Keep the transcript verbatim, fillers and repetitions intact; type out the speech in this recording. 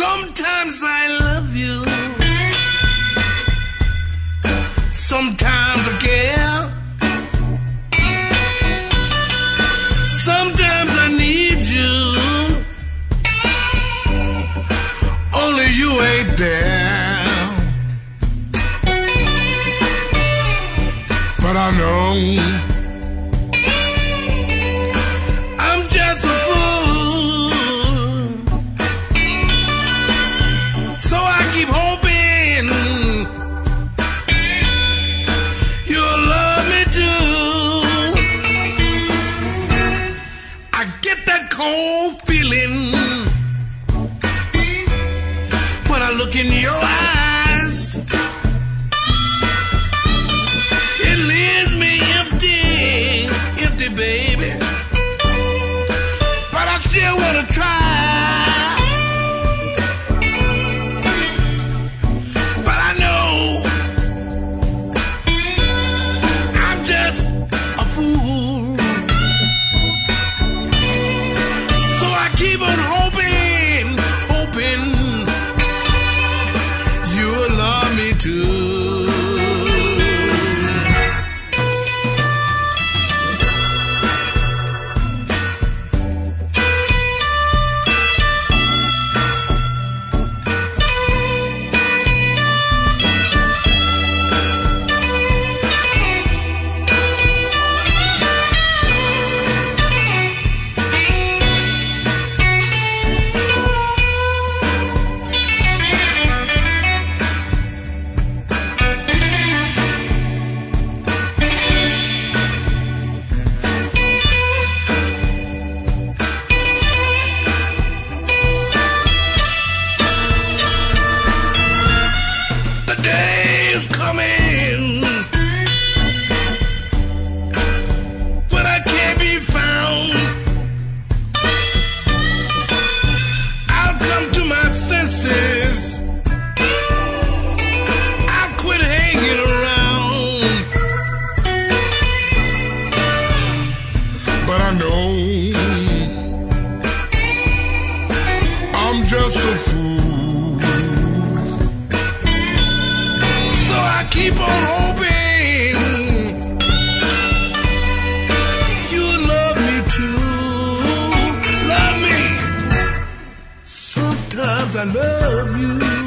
Sometimes I love you. Sometimes I care. Sometimes I need you. Only you ain't there. But I know I'm just a fool. So I keep hoping you'll love me too. I get that cold feeling when I look in your eyes. It leaves me empty, empty, baby. But I still wanna try. But I know I'm just a fool. So I keep on hoping, hoping you'll love me too. I'm just a fool. So I keep on hoping you'll love me too. Love me. Sometimes I love you.